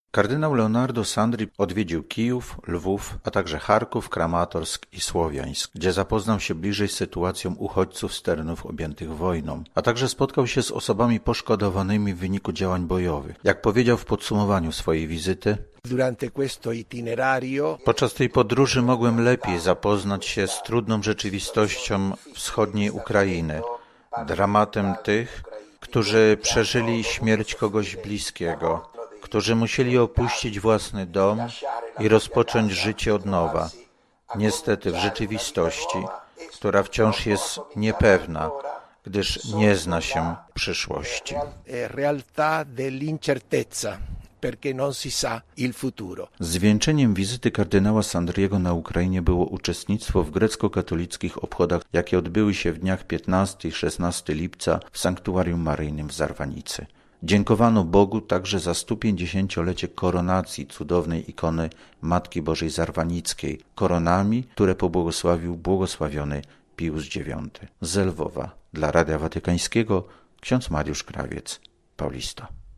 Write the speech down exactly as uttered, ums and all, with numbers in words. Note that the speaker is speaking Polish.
Kardynał Leonardo Sandri odwiedził Kijów, Lwów, a także Charków, Kramatorsk i Słowiańsk, gdzie zapoznał się bliżej z sytuacją uchodźców z terenów objętych wojną, a także spotkał się z osobami poszkodowanymi w wyniku działań bojowych. Jak powiedział w podsumowaniu swojej wizyty, podczas tej podróży mogłem lepiej zapoznać się z trudną rzeczywistością wschodniej Ukrainy, dramatem tych, którzy przeżyli śmierć kogoś bliskiego, którzy musieli opuścić własny dom i rozpocząć życie od nowa. Niestety w rzeczywistości, która wciąż jest niepewna, gdyż nie zna się przyszłości. Zwieńczeniem wizyty kardynała Sandriego na Ukrainie było uczestnictwo w grecko-katolickich obchodach, jakie odbyły się w dniach piętnastego i szesnastego lipca w Sanktuarium Maryjnym w Zarwanicy. Dziękowano Bogu także za sto pięćdziesięciolecie koronacji cudownej ikony Matki Bożej Zarwanickiej, koronami, które pobłogosławił błogosławiony Pius dziewiąty. Z Lwowa dla Radia Watykańskiego ksiądz Mariusz Krawiec, Paulista.